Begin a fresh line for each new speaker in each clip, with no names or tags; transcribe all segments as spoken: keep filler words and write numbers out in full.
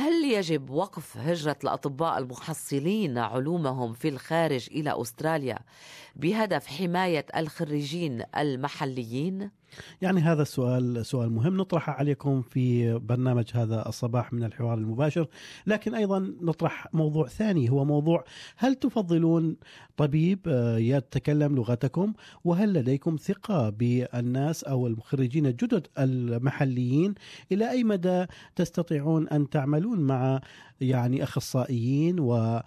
هل يجب وقف هجرة الأطباء المحصلين علومهم في الخارج إلى أستراليا بهدف حماية الخريجين المحليين؟
يعني هذا السؤال سؤال مهم نطرحه عليكم في برنامج هذا الصباح من الحوار المباشر، لكن أيضا نطرح موضوع ثاني، هو موضوع: هل تفضلون طبيب يتكلم لغتكم؟ وهل لديكم ثقة بالناس أو المخرجين الجدد المحليين؟ إلى أي مدى تستطيعون أن تعملون مع يعني أخصائيين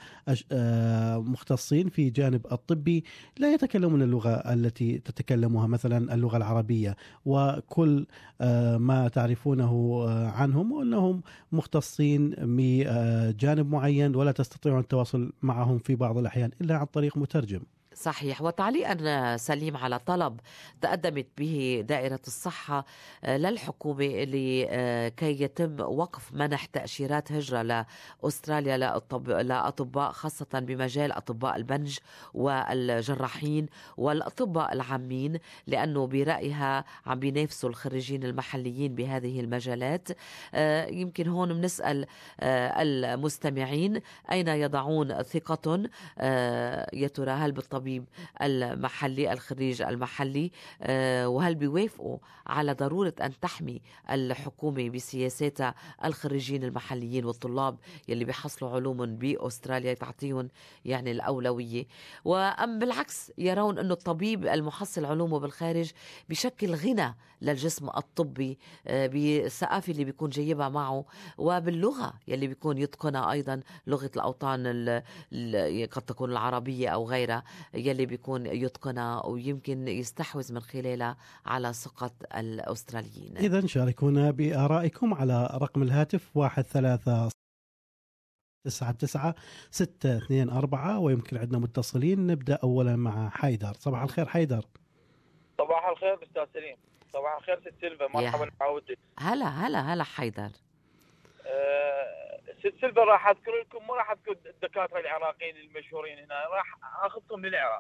ومختصين في جانب الطبي لا يتكلمون اللغة التي تتكلمها مثلا اللغة العربية، وكل ما تعرفونه عنهم أنهم مختصين بجانب معين ولا تستطيعون التواصل معهم في بعض الأحيان إلا عن طريق مترجم؟
صحيح. وتعليقا سليم على طلب تقدمت به دائرة الصحة للحكومة لكي يتم وقف منح تأشيرات هجرة لأستراليا لأطباء خاصة بمجال أطباء البنج والجراحين والأطباء العامين، لأنه برأيها عم بينافسوا الخريجين المحليين بهذه المجالات. يمكن هون بنسأل المستمعين أين يضعون ثقة، يا ترى هل بالطبيب المحلي الخريج المحلي، وهل بيوافقوا على ضرورة أن تحمي الحكومة بسياساتها الخريجين المحليين والطلاب يلي بيحصلوا علوم بأستراليا تعطيهم يعني الأولوية، وأم بالعكس يرون أنه الطبيب المحصل علومه بالخارج بشكل غنى للجسم الطبي بالثقافة اللي بيكون جايبها معه وباللغة يلي بيكون يتقنها، أيضا لغة الأوطان قد تكون العربية أو غيرها يلي بيكون يتقنها ويمكن يستحوذ من خلالها على ثقة الأستراليين.
إذن شاركونا بآرائكم على رقم الهاتف واحد ثلاثة تسعة تسعة ستة اثنين أربعة، ويمكن عندنا متصلين. نبدأ أولا مع حيدر. صباح الخير حيدر.
صباح الخير أستاذ سليم. صباح الخير ست سيلفا، مرحبا عودتك.
هلا هلا هلا حيدر.
أه ست سيلفا، راح أذكر لكم، مو راح أذكر الدكاترة العراقيين المشهورين هنا، راح أخذكم للعراق.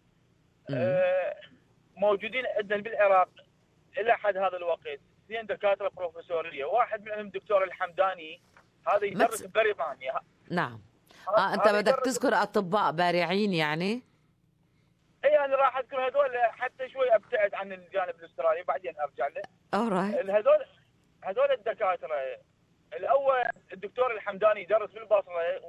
أه موجودين عندنا بالعراق إلى حد هذا الوقت اثنين دكاترة بروفيسورية، واحد منهم دكتور الحمداني، هذا يدرس ببريطانيا.
نعم. آه أنت بدك تذكر أطباء بارعين يعني؟
اي انا راح اذكر هذول حتى شوي ابتعد عن الجانب الاسترالي بعدين ارجع له.
alright.
هذول هذول الدكاتره، الاول الدكتور الحمداني يدرس بالبصره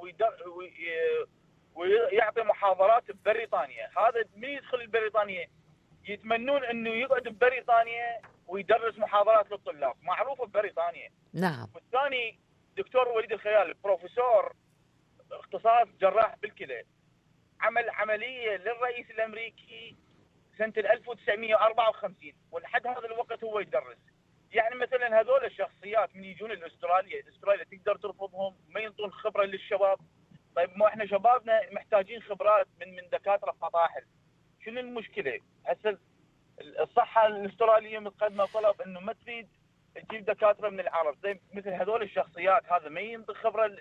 ويعطي محاضرات ببريطانيا. هذا من يدخل بريطانيا يتمنون انه يقعد ببريطانيا ويدرس محاضرات للطلاب، معروف ببريطانيا.
نعم.
والثاني دكتور وليد الخيال، بروفيسور اختصاص جراح بالكلى، عمل عملية للرئيس الأمريكي سنة ألف وتسعمئة وأربعة وخمسين ولحد هذا الوقت هو يدرس. يعني مثلا هذول الشخصيات من يجون الأستراليا، الأستراليا تقدر ترفضهم، ما ينطون خبرة للشباب. طيب ما احنا شبابنا محتاجين خبرات من من دكاترة فطاحل. شنو المشكلة؟ هسه الصحة الأسترالية متقدمة طلب إنه ما تريد تجيب دكاترة من العرب، زي مثل هذول الشخصيات، هذا ما ينطي خبرة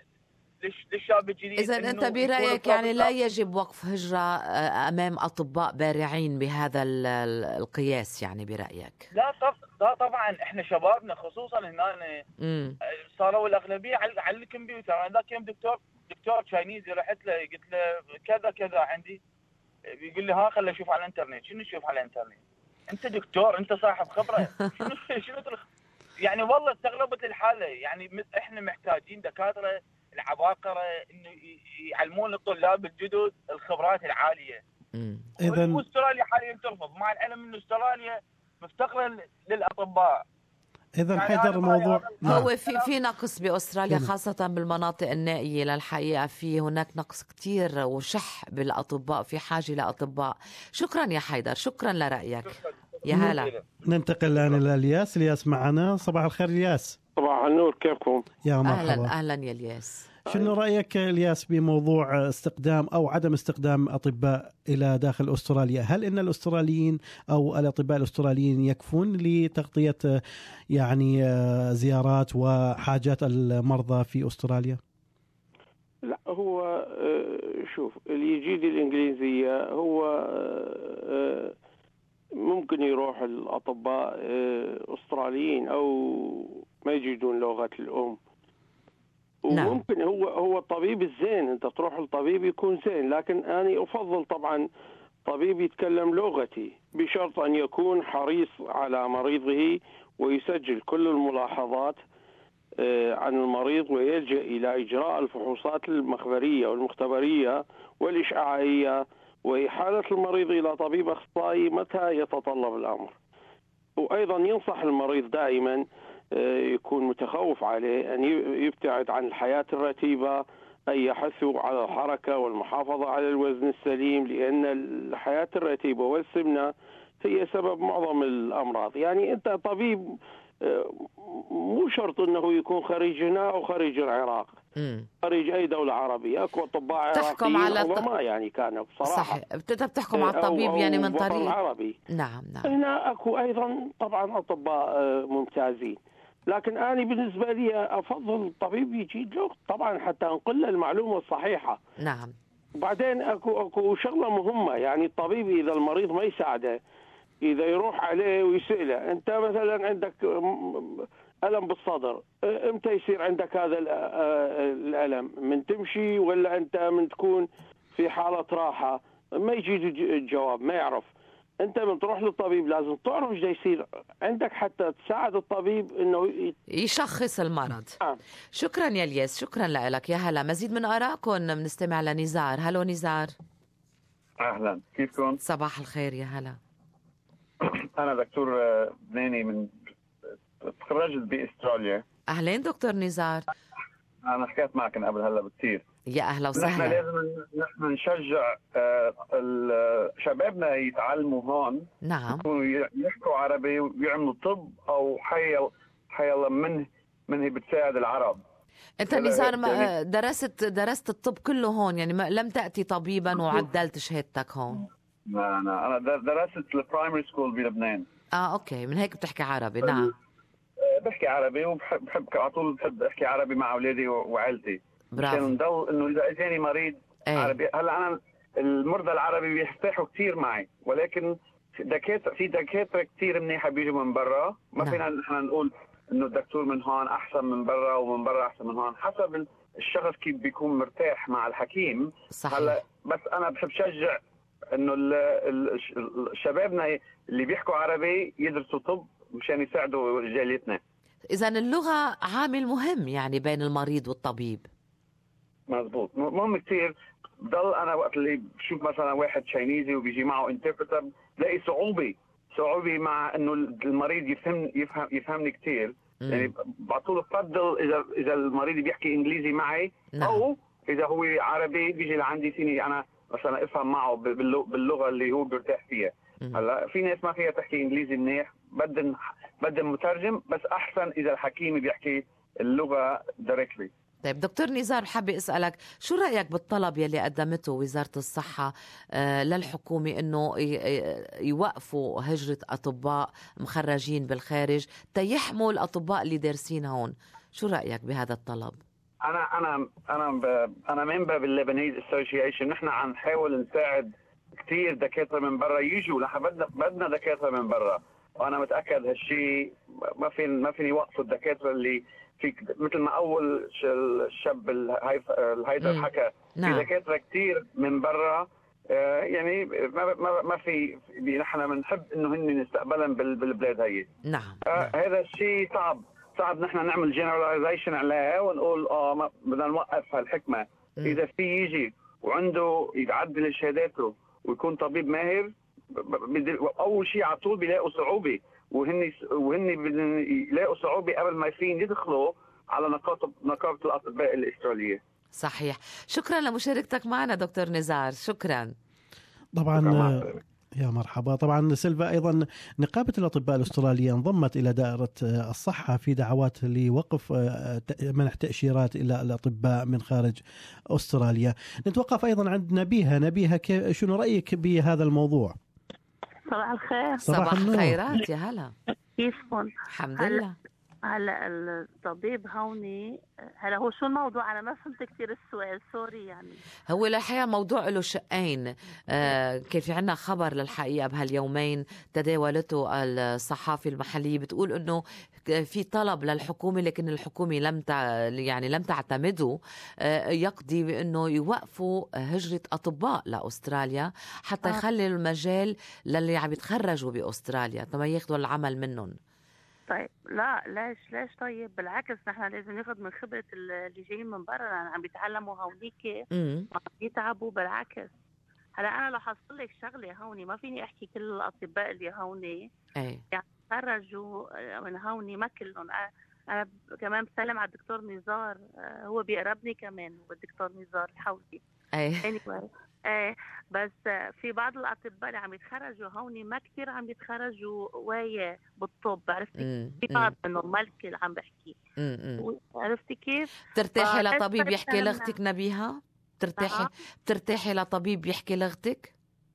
للشاب الجديد.
إذا أنت برأيك يعني لا يجب وقف هجرة أمام أطباء بارعين بهذا القياس يعني برأيك؟
لا لا طبعا، احنا شبابنا خصوصا هنا صاروا الأغلبية على الكمبيوتر. أنا ذاك يوم دكتور دكتور تشاينيزي رحت له قلت له كذا كذا عندي، بيقول لي ها خلي اشوف على الانترنت. شنو اشوف على الانترنت؟ انت دكتور، انت صاحب خبرة. شنو شنو يعني والله استغربت الحالة. يعني احنا محتاجين دكاترة العباقرة انه يعلمون الطلاب الجدد الخبرات العالية. اذا استراليا حاليا ترفض، مع العلم ان استراليا مفتقرة للاطباء.
اذا يعني حيدر الموضوع
هو في في نقص باستراليا خاصة بالمناطق النائية. للحقيقة في هناك نقص كتير وشح بالاطباء، في حاجة لاطباء. شكرا يا حيدر، شكرا لرأيك. يا هلا.
ننتقل الآن إلى الياس. الياس معنا. صباح الخير الياس.
صباح النور، كيفكم؟
يا مرحبا.
أهلا أهلا يا الياس.
شنو رأيك الياس بموضوع استقدام أو عدم استقدام أطباء إلى داخل أستراليا؟ هل إن الأستراليين أو الأطباء الأستراليين يكفون لتغطية يعني زيارات وحاجات المرضى في أستراليا؟
لا، هو شوف، اللي يجيد الإنجليزية هو ممكن يروح الأطباء أستراليين أو ما يجيدون لغة الأم. وممكن نعم. هو هو الطبيب الزين، انت تروح للطبيب يكون زين، لكن انا افضل طبعا طبيب يتكلم لغتي، بشرط ان يكون حريص على مريضه ويسجل كل الملاحظات عن المريض، ويلجأ الى اجراء الفحوصات المخبريه والمختبريه والاشعاعيه، وإحالة المريض الى طبيب اخصائي متى يتطلب الامر. وايضا ينصح المريض دائما يكون متخوف عليه أن يبتعد عن الحياة الرتيبة، أن يحثوا على الحركة والمحافظة على الوزن السليم، لأن الحياة الرتيبة والسمنة هي سبب معظم الأمراض. يعني أنت طبيب مو شرط أنه يكون خريج هنا أو خريج العراق، م. خريج أي دولة عربية. أكو أطباء عراقيين عظماء يعني كانوا بصراحة.
صحيح، بتقدر تحكم على الطبيب يعني من طريق
عربي.
نعم نعم.
هنا أكو أيضا طبعا أطباء ممتازين، لكن أنا بالنسبة لي أفضل الطبيب يجي له طبعا حتى أنقل له المعلومة الصحيحة.
نعم.
وبعدين أكو أكو شغلة مهمة، يعني الطبيب إذا المريض ما يساعده، إذا يروح عليه ويسأله أنت مثلا عندك ألم بالصدر، إمتى يصير عندك هذا الألم؟ من تمشي ولا أنت من تكون في حالة راحة؟ ما يجي الجواب، ما يعرف. انت من تروح للطبيب لازم تعرف ايش يصير عندك حتى تساعد الطبيب انه
يشخص المرض.
آه.
شكرا يا الياس، شكرا لك. يا هلا، مزيد من ارائكم بنستمع لنزار. هلو نزار.
اهلا، كيفكم؟
صباح الخير، يا هلا.
انا دكتور بناني، من تخرجت باستراليا.
اهلين دكتور نزار.
انا حكيت معكم قبل هلا بكثير.
يا اهلا وسهلا.
نحن لازم نحن نشجع شبابنا يتعلموا هون.
نعم.
يكونوا يحكوا عربي ويعملوا طب او حي حي من من هي بتساعد العرب.
انت نزار ما درست درست الطب كله هون، يعني ما لم تأتي طبيبا وعدلت شهادتك هون؟
لا لا، انا درست البرايمري سكول بلبنان.
اه اوكي، من هيك بتحكي عربي. نعم.
بحكي عربي وبحب بحب على طول بحب احكي عربي مع اولادي وعائلتي.
برافو.
عشان نضل انه اذا اجاني مريض ايه؟ عربي. هلا انا المرضى العربي بيرتاحوا كثير معي، ولكن دكاتره في دكاتره كثير منيحه بيجوا من برا، ما نعم. فينا نحن نقول انه الدكتور من هون احسن من برا ومن برا احسن من هون، حسب الشخص كيف بيكون مرتاح مع الحكيم.
صحيح.
هلا بس انا بحب شجع انه شبابنا اللي بيحكوا عربي يدرسوا طب مشان يساعدوا رجاليتنا.
اذا اللغه عامل مهم يعني بين المريض والطبيب.
مزبوط، مهم كثير. بضل انا وقت اللي بشوف مثلا واحد تشاينيزي وبيجي معه انتربرتر، بلاقي صعوبه صعوبه مع انه المريض يفهم يفهم يفهمني كثير. يعني بعطوله بفضل اذا اذا المريض بيحكي انجليزي معي. نعم. او اذا هو عربي بيجي لعندي فيني انا مثلا افهم معه باللغه اللي هو بيرتاح فيها. هلا في ناس ما فيها تحكي انجليزي منيح، بدهم بدهم مترجم، بس احسن اذا الحكيم بيحكي اللغه دايركتلي.
طيب دكتور نزار، حابة أسألك شو رأيك بالطلب يلي قدمته وزارة الصحة للحكومة إنه يوقفوا هجرة أطباء مخرجين بالخارج تيحموا الأطباء اللي دارسين هون؟ شو رأيك بهذا الطلب؟
أنا أنا أنا ب... أنا ممبر باللبنيز أسوسيشن. نحن عم نحاول نساعد كثير دكاترة من برا يجوا، نحن بدنا بدنا دكاترة من برا، وأنا متأكد هالشيء ما في ما فيني يوقفوا الدكاترة اللي في مثل ما اول الشاب الهيدر حكى. نعم. في دكاتره كثير من برا، يعني ما ما ما في نحن بنحب انه هن نستقبلهم بالبلاد هي.
نعم.
آه نعم. هذا الشيء صعب صعب نحن نعمل جنراليزيشن عليها ونقول اه بدنا نوقف هالحكمه. م. اذا في يجي وعنده يعدل شهاداته ويكون طبيب ماهر، اول شيء على طول بيلاقوا صعوبه، وهن وهن يلاقوا صعوبة قبل ما يفين يدخلوا على نقابة نقابة الأطباء الأسترالية.
صحيح. شكرا لمشاركتك معنا دكتور نزار. شكرا.
طبعا يا مرحبا. طبعا سيلفا، أيضا نقابة الأطباء الأسترالية انضمت إلى دائرة الصحة في دعوات لوقف منح تأشيرات إلى الأطباء من خارج أستراليا. نتوقف أيضا عند نبيها. نبيها، شنو رأيك بهذا الموضوع؟
صباح الخير.
صباح الخيرات، يا هلا.
كيفكم؟
الحمد لله.
هلا الطبيب هوني، هلا هو شو الموضوع؟ انا ما فهمت كثير السؤال، سوري. يعني
هو الحقيقة موضوع له شقين. آه كان في عنا خبر للحقيقة بهاليومين تداولته الصحافي المحلية، بتقول انه في طلب للحكومة، لكن الحكومة لم تع... يعني لم تعتمده، آه يقضي بانه يوقفوا هجرة اطباء لاستراليا حتى يخلي المجال للي عم يتخرجوا باستراليا تما ياخذوا العمل منهم.
طيب لا ليش ليش طيب بالعكس نحن لازم ناخذ من خبرة اللي جايين من برا، يعني عم بيتعلموا هونيك ما بيتعبوا، بالعكس. هلا انا لو حصل لك شغله هوني ما فيني احكي كل الاطباء اللي هوني
ايه
يعني تخرجوا من هوني، ما كلهم. انا كمان بسلم على الدكتور نزار، هو بيقربني كمان، هو الدكتور نزار الحوزي.
ايه
anyway. ايه بس في بعض الاطباء اللي عم يتخرجوا هوني ما كثير عم يتخرجوا وايه بالطب، عرفتي؟ في بعض منهم ما الكل عم بحكي، عرفتي كيف؟
ترتاحي لطبيب يحكي لغتك نبيها؟ بترتاحي بترتاحي لطبيب يحكي لغتك؟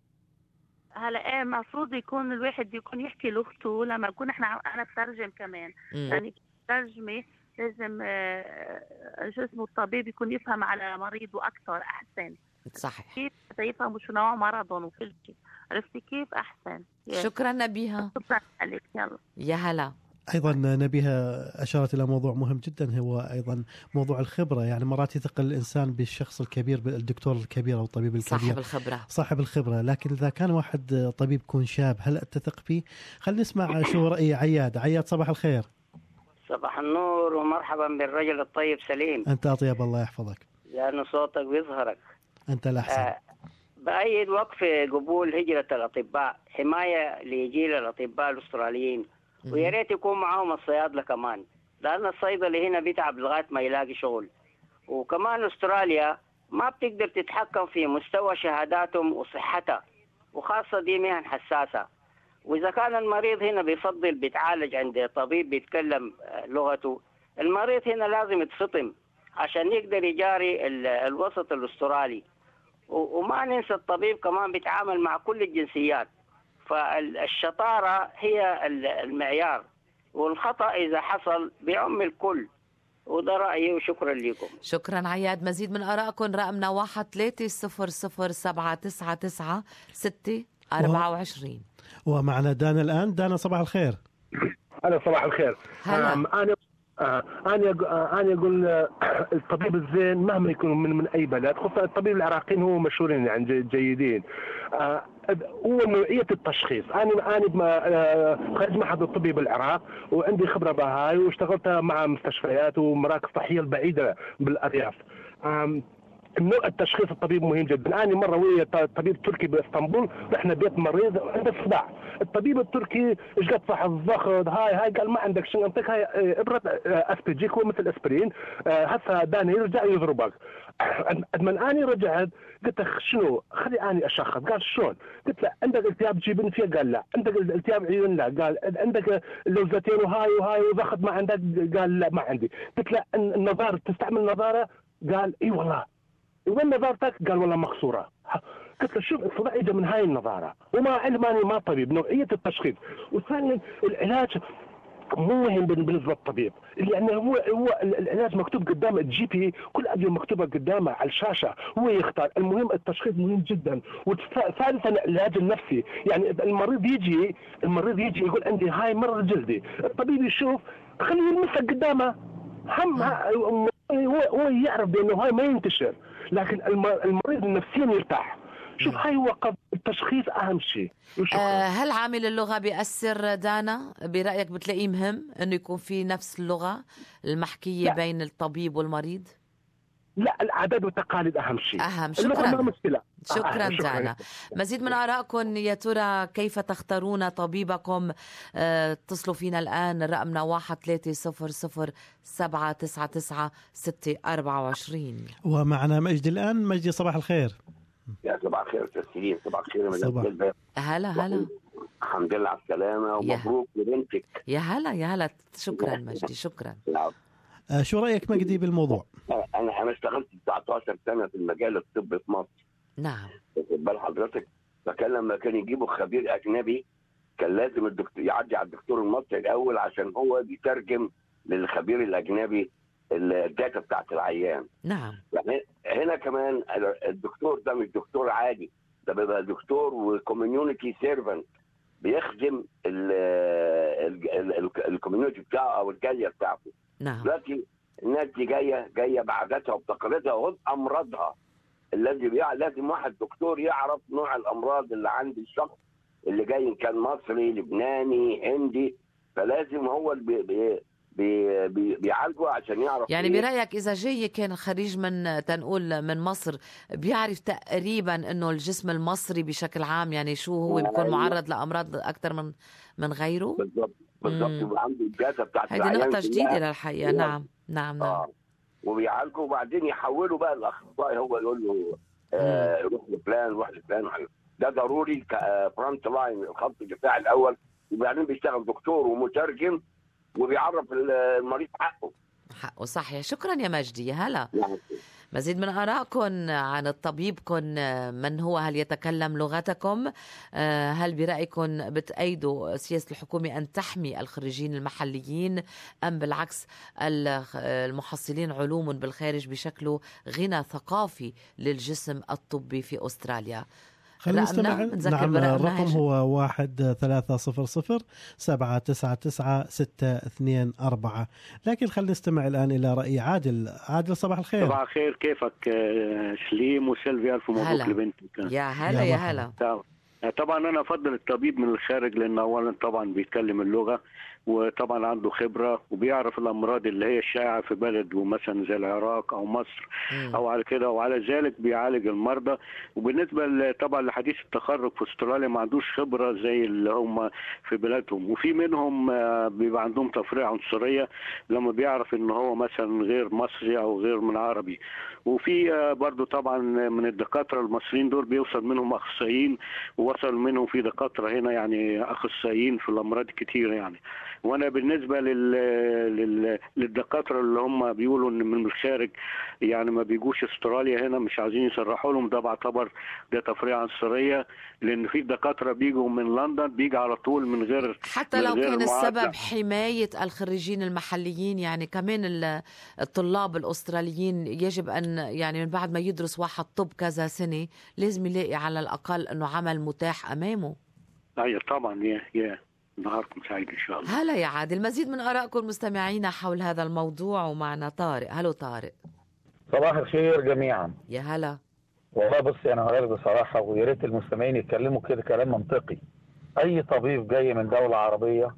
هلا ايه المفروض يكون الواحد يكون يحكي لغته لما نكون احنا انا بترجم كمان. مم. يعني ترجمه لازم شو اسمه الطبيب يكون يفهم على مريضه اكثر احسن.
صحيح.
كيف يفهموا شو نوع مرضهم وكل شيء، عرفتي كيف؟ احسن.
شكرا نبيها.
شكرا لك. يلا
يا هلا.
أيضا نبيها أشارت إلى موضوع مهم جدا، هو أيضا موضوع الخبرة. يعني مرات يثقل الإنسان بالشخص الكبير، بالدكتور الكبير أو الطبيب الكبير،
صاحب الخبرة
صاحب الخبرة. لكن إذا كان واحد طبيب يكون شاب، هل أتثق فيه؟ خلينا نسمع شو رأي عياد. عياد صباح الخير.
صباح النور ومرحبا بالرجل الطيب سليم.
أنت أطيب، الله يحفظك.
لأنه صوتك بيظهرك.
أنت الأحسن.
آه بأيد وقف قبول هجرة الأطباء، حماية لجيل الأطباء الأستراليين، ويا ريت يكون معاهم الصيادلة كمان، لأن الصيدلي هنا بيتعب لغاية ما يلاقي شغل. وكمان أستراليا ما بتقدر تتحكم في مستوى شهاداتهم وصحتها، وخاصة دي مهن حساسة. وإذا كان المريض هنا بيفضل بيتعالج عند طبيب بيتكلم لغته، المريض هنا لازم يتفطم عشان يقدر يجاري الوسط الأسترالي. وما ننسى الطبيب كمان بيتعامل مع كل الجنسيات، فالشطارة هي المعيار، والخطأ إذا حصل بيعم الكل. وده رأيي وشكرا لكم.
شكرا عياد. مزيد من آرائكم رقمنا واحد ثلاثة صفر صفر سبعة تسعة تسعة ستة أربعة وعشرين.
ومعنا دانا الآن. دانا صباح الخير.
هلا صباح الخير.
هلا.
أنا آه أنا آه أنا أقول آه الطبيب الزين مهما يكون من من أي بلد، خصوصا الطبيب العراقيين هو مشهورين يعني جيدين. آه هو نوعية التشخيص. أنا أنا آه خريج معهد الطبي بالعراق، وعندي خبرة بهاي، واشتغلت مع مستشفيات ومراكز صحية البعيدة بالأرياف. آه نوع التشخيص الطبيب مهم جدا. أنا مرة ويا طبيب تركي باسطنبول، رحنا بيت مريض عنده صداع. الطبيب التركي ايش قد صح الضغط هاي هاي قال ما عندك شيء، انطيك هاي ابره اسبرجيك هو مثل اسبرين، هسه داني يرجع يضربك. من اني رجعت قلت له شنو خلي اني اشخص. قال شلون؟ قلت له عندك التهاب جيب انفيه؟ قال لا. عندك التهاب عيون؟ لا. قال عندك لوزتين وهاي وهاي وضغط ما عندك؟ قال لا ما عندي. قلت له النظاره تستعمل نظاره؟ قال اي والله. وين نظارتك؟ قال والله مكسوره. قلت له شوف الصداع اجى من هاي النظاره، وما علم اني ما طبيب. نوعيه التشخيص. وثانيا العلاج مو مهم بالنسبه للطبيب، لانه هو هو العلاج مكتوب قدام الجي بي، كل ادويه مكتوبه قدامه على الشاشه، هو يختار. المهم التشخيص مهم جدا. وثالثا العلاج النفسي، يعني المريض يجي المريض يجي يقول عندي هاي مرض جلدي، الطبيب يشوف خليه يلمسك قدامه، هم هو هو يعرف بانه هاي ما ينتشر، لكن المريض نفسيا يرتاح. شوف هاي وقت التشخيص أهم شيء.
آه هل عامل اللغة بيأثر دانا؟ برأيك بتلاقيه مهم أنه يكون في نفس اللغة المحكية لا. بين الطبيب والمريض؟
لا، العادات والتقاليد أهم شيء.
أهم. شكرا.
شكرا,
شكرا دانا. مزيد من آرائكم يا ترى كيف تختارون طبيبكم؟ اتصلوا فينا الآن رقمنا واحد ثلاثة صفر صفر سبعة تسعة تسعة ستة أربعة وعشرين.
ومعنا مجدي الآن. مجدي صباح الخير.
يا صباح الخير تسليم. صباح الخير
صباح.
هلا هلا.
الحمد لله على السلامة ومبروك لبنتك.
يا هلا يا هلا. شكرا مجدي. شكرا.
آه شو رأيك مجدي بالموضوع؟
أنا أنا اشتغلت تسعة عشر سنة في المجال الطبي في مصر.
نعم.
بال حضرتك، فكان لما كان يجيبوا خبير أجنبي كان لازم الدكتور يعدي على الدكتور المصري الأول عشان هو بيترجم للخبير الاجنبي الداتا بتاعت العيان.
نعم.
يعني هنا كمان الدكتور ده مش دكتور عادي، ده بيبقى دكتور وكوميونيتي سيرفنت، بيخدم الكوميونيتي بتاعه او الجاليه بتاعته.
نعم.
دلوقتي الناس دي جايه جايه بعاداتها وبتقاليدها وبامراضها، الذي لازم واحد دكتور يعرف نوع الامراض اللي عند الشخص اللي جاي، ان كان مصري لبناني هندي، فلازم هو اللي بي بي بي بيعالجه عشان يعرف.
يعني
إيه؟
برأيك إذا جاي كان خريج من تنقول من مصر بيعرف تقريبا إنه الجسم المصري بشكل عام يعني شو هو بيكون معرض لأمراض أكثر من من غيره؟
بالضبط بالضبط. يبقى عنده الداتا بتاعت
هذه نقطة جديدة للحقيقة. نعم نعم نعم.
آه. وبيعالجه وبعدين يحوله بقى الأخصائي، هو يقول له آه روح لفلان روح لفلان. ده ضروري كفرونت لاين، الخط الدفاع الأول، وبعدين بيشتغل دكتور ومترجم وبيعرف المريض حقه
حقه. صحيح. شكرا يا مجدي. يا هلا. مزيد من آرائكم عن طبيبكم من هو، هل يتكلم لغتكم؟ هل برأيكم بتأيدوا سياسة الحكومة أن تحمي الخريجين المحليين أم بالعكس المحصلين علوم بالخارج بشكله غنى ثقافي للجسم الطبي في أستراليا؟
خلينا نستمع. نعم، الرقم هو واحد ثلاثة صفر صفر سبعة تسعة تسعة ستة اثنين أربعة. لكن خلينا نستمع الآن إلى رأي عادل. عادل صباح الخير.
صباح الخير، كيفك سليم وسيلفي؟ ألف مبروك لبنتك.
يا هلا يا هلا.
طبعا أنا أفضل الطبيب من الخارج، لأنه أولا طبعا بيتكلم اللغة، وطبعا عنده خبرة وبيعرف الأمراض اللي هي الشائعة في بلد ومثلا زي العراق أو مصر م. أو على كده، وعلى ذلك بيعالج المرضى. وبالنسبة طبعا لحديث التخرج في أستراليا ما عندوش خبرة زي اللي هم في بلادهم، وفي منهم بيبقى عندهم تفريع عنصرية لما بيعرف إن هو مثلا غير مصري أو غير من عربي. وفي برضو طبعا من الدكاترة المصريين دول بيوصل منهم أخصائيين، ووصل منهم في دكاترة هنا يعني أخصائيين في الأمراض كتير يعني. وانا بالنسبه لل... لل... للدكاتره اللي هم بيقولوا ان من الخارج يعني ما بيجوش استراليا هنا، مش عايزين يصرحوا لهم، ده بعتبر ده تفريع عنصريه، لان في دكاتره بيجوا من لندن بيجي على طول من غير
حتى من لو غير كان المعادلة. السبب حمايه الخريجين المحليين، يعني كمان الطلاب الاستراليين يجب ان يعني من بعد ما يدرس واحد طب كذا سنه لازم يلاقي على الاقل انه عمل متاح امامه.
ايوه طبعا. يا يا نهاركم سعيد إن شاء الله.
هلا يا عادل. مزيد من آرائكم مستمعينا حول هذا الموضوع، ومعنا طارق. هلو طارق.
صباح الخير جميعا.
يا هلا.
والله بصي أنا هقول بصراحة، ويا ريت المستمعين يتكلموا كده كلام منطقي. أي طبيب جاي من دولة عربية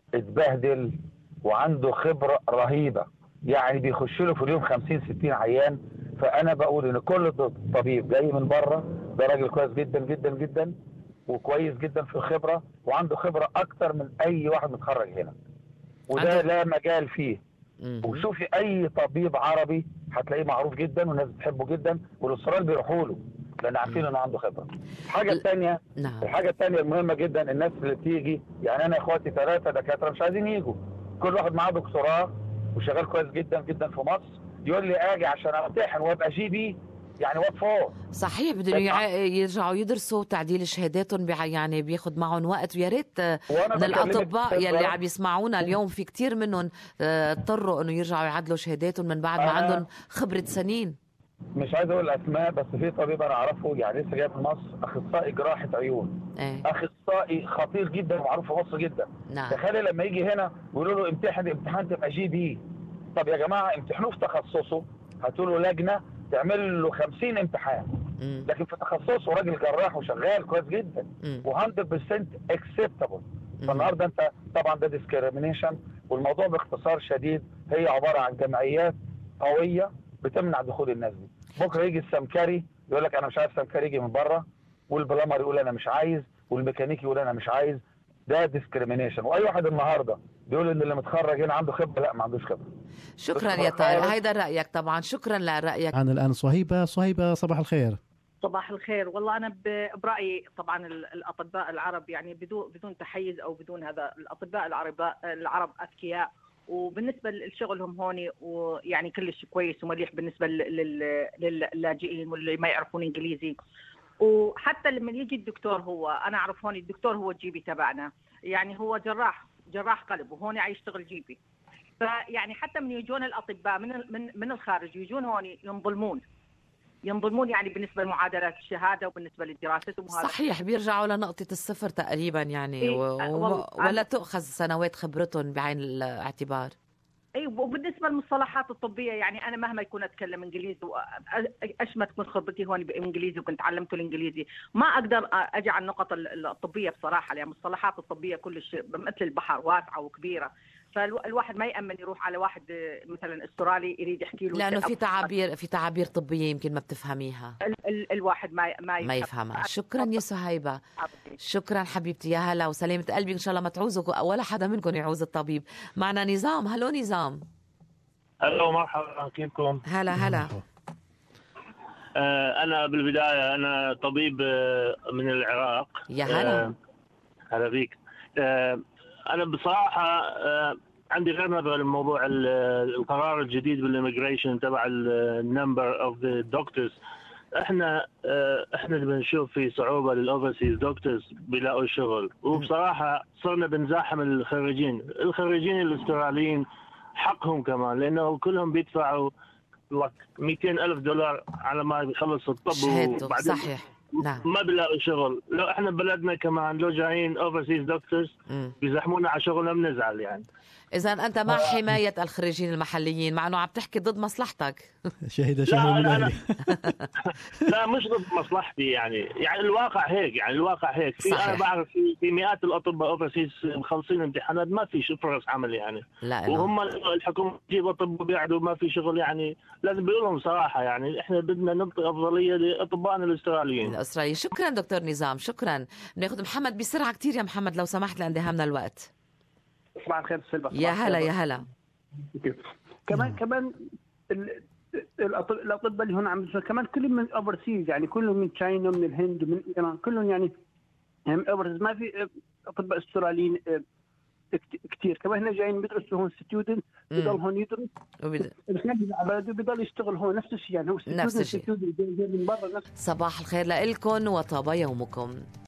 اتبهدل وعنده خبرة رهيبة، يعني بيخش له في اليوم خمسين ستين عيان. فأنا بقول إن كل طبيب جاي من بره ده راجل كويس جدا جدا جدا وكويس جدا في الخبرة، وعنده خبرة أكتر من أي واحد متخرج هنا، وده لا مجال فيه. وشوفي أي طبيب عربي هتلاقيه معروف جدا والناس بتحبه جدا، والأسترال بيروحوا له لأن عارفين إنه عنده خبرة. الحاجة الثانية
نعم.
الحاجة الثانية المهمة جدا، الناس اللي تيجي، يعني أنا إخواتي ثلاثة دكاترة مش عايزين يجوا، كل واحد معاه دكتوراه وشغال كويس جدا جدا في مصر، يقول لي أجي عشان أمتحن وأبقى جي بي، يعني وقفوا.
صحيح بدهم يرجعوا يدرسوا تعديل شهاداتهم، يعني بياخد معهم وقت. ويا ريت من الاطباء يلي عم يسمعونا اليوم في كتير منهم اضطروا انه يرجعوا يعدلوا شهاداتهم من بعد ما عندهم خبرة سنين.
مش عايز اقول اسماء، بس في طبيب انا اعرفه يعني لسه جاي في مصر، اخصائي جراحة عيون،
ايه؟
اخصائي خطير جدا ومعروف في مصر جدا.
نعم.
تخيل لما يجي هنا ويقولوا له امتحن امتحان تبقى جي بي. طب يا جماعة امتحنوه في تخصصه، هاتوا له لجنة تعمل له خمسين امتحان، لكن في تخصصه راجل جراح وشغال كويس جدا و100% acceptable. فالنهارده انت طبعا ده discrimination. والموضوع باختصار شديد هي عباره عن جمعيات قويه بتمنع دخول الناس دي. بكره يجي السمكري يقول لك انا مش عايز سمكري يجي من بره، والبلامر يقول انا مش عايز، والميكانيكي يقول انا مش عايز. ده discrimination. واي واحد النهارده بيقول ان اللي متخرج هنا عنده خبره، لا ما عندوش خبره.
شكرا يا طارق، هيدا رايك طبعا. شكرا لرايك.
عن الان صهيبه. صهيبه صباح الخير.
صباح الخير. والله انا برايي طبعا الاطباء العرب يعني بدون بدون تحيز او بدون هذا، الاطباء العرب العرب اذكياء، وبالنسبه لشغلهم هون ويعني كلش كويس ومليح بالنسبه للاجئين واللي ما يعرفون انجليزي. وحتى لما يجي الدكتور، هو انا اعرف هون الدكتور هو الجيبي تبعنا، يعني هو جراح جراح قلب وهون يشتغل جيبي. فيعني حتى من يجون الاطباء من من من الخارج يجون هون ينظلمون ينظلمون يعني بالنسبه لمعادلات الشهاده وبالنسبه لدراستهم.
صحيح، بيرجعوا لنقطه الصفر تقريبا يعني.
إيه
و... ولا تؤخذ سنوات خبرتهم بعين الاعتبار.
اي وبالنسبه للمصطلحات الطبيه يعني انا مهما يكون اتكلم انجليزي وايش ما تكون خبرتي هون بانجليزي وكنت علمت الانجليزي ما اقدر اجي على النقط الطبيه بصراحه، يعني المصطلحات الطبيه كلش مثل البحر واسعه وكبيره، فالواحد ما يامن يروح على واحد مثلا استرالي يريد يحكي له
لانه في تعابير في تعابير طبيه يمكن ما بتفهميها.
ال ال الواحد ما ما,
ما يفهمها. شكرا يا سهيبه، شكرا حبيبتي، يا هلا وسلامه قلبي. ان شاء الله ما تعوزوا ولا حدا منكم يعوز الطبيب. معنا نظام. هلو نظام.
هلو مرحبا، كيفكم؟
هلا هلا.
آه انا بالبدايه انا طبيب آه من العراق.
يا هلا.
آه هلا بيك. آه انا بصراحه آه عندي غير نظره لموضوع القرار الجديد بالإيميجريشن تبع النمبر اوف ذا دكتورز. احنا آه احنا اللي بنشوف في صعوبه للاوفرسيز دكتورز بيلاقوا شغل، وبصراحه صرنا بنزاحم الخريجين الخريجين الاستراليين حقهم كمان، لانه كلهم بيدفعوا مئتين ألف دولار على ما يخلص الطب
وبعدين صحيح نعم
ما بيلاقوا شغل. لو احنا بلدنا كمان لو جايين اوفرسيز دكتورز بيزحمونا على شغلنا بنزعل يعني.
إذا أنت مع حماية الخريجين المحليين مع أنه عم تحكي ضد مصلحتك.
شهيد شهر من أهلي.
لا مش ضد مصلحتي يعني، يعني الواقع هيك، يعني الواقع هيك. في أنا بعرف في, في مئات الأطباء أوفرسيز مخلصين امتحانات ما في فرص عمل يعني.
لا
وهم الحكومة تجيب أطباء بيعدوا ما في شغل يعني. لازم بيقول لهم صراحة يعني إحنا بدنا نعطي أفضلية لأطباءنا الأستراليين.
الأستراليين. شكرا دكتور نظام، شكرا. بناخذ محمد بسرعة كتير يا محمد لو سمحت لأن دهمنا الوقت.
صباح الخير سلبة.
يا هلا يا هلا.
كمان كمان الاطباء اللي هنا عم كمان كلهم من اوفرسيز، يعني كلهم من تشاينا ومن الهند ومن ايران، كلهم يعني اوفرسيز. ما في اطباء استراليين كثير. كمان هنا جايين بيدرسوا هون ستودنت، بضل هون يدرس وبد... بضل يشتغل هون نفس الشيء، يعني هو
نفس الشيء.
من برا.
صباح الخير لكم وطاب يومكم.